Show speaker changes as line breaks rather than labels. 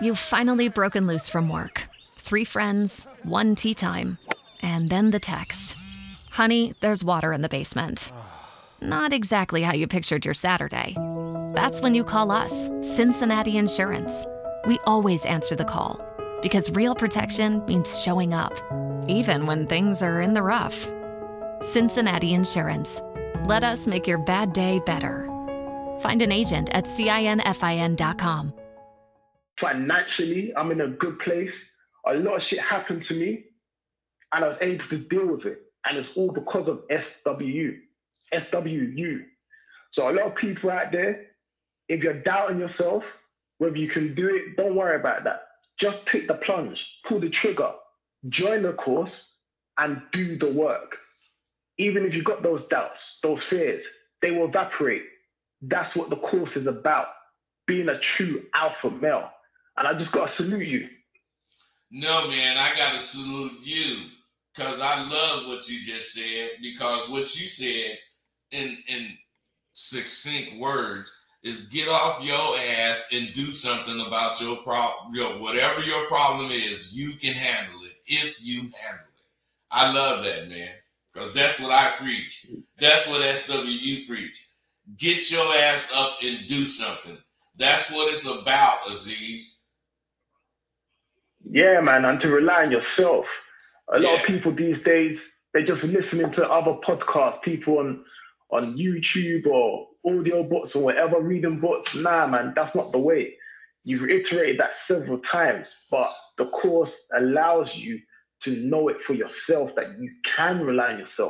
You've finally broken loose from work. 3 friends, 1 tea time, and then the text. Honey, there's water in the basement. Not exactly how you pictured your Saturday. That's when you call us, Cincinnati Insurance. We always answer the call because real protection means showing up, even when things are in the rough. Cincinnati Insurance. Let us make your bad day better. Find an agent at CINFIN.com.
Financially, I'm in a good place. A lot of shit happened to me, and I was able to deal with it. And it's all because of SWU. So a lot of people out there, if you're doubting yourself, whether you can do it, don't worry about that. Just take the plunge, pull the trigger, join the course, and do the work. Even if you've got those doubts, those fears, they will evaporate. That's what the course is about, being a true alpha male. And I just got to salute you.
No, man, I got to salute you because I love what you just said, because what you said in succinct words is get off your ass and do something about your problem. Whatever your problem is, you can handle it if you handle it. I love that, man, because that's what I preach. That's what SWU preach. Get your ass up and do something. That's what it's about, Aziz.
Yeah, man, and to rely on yourself. A lot of people these days, they're just listening to other podcasts, people on YouTube or audio books or whatever, reading books. Nah, man, that's not the way. You've reiterated that several times, but the course allows you to know it for yourself, that you can rely on yourself.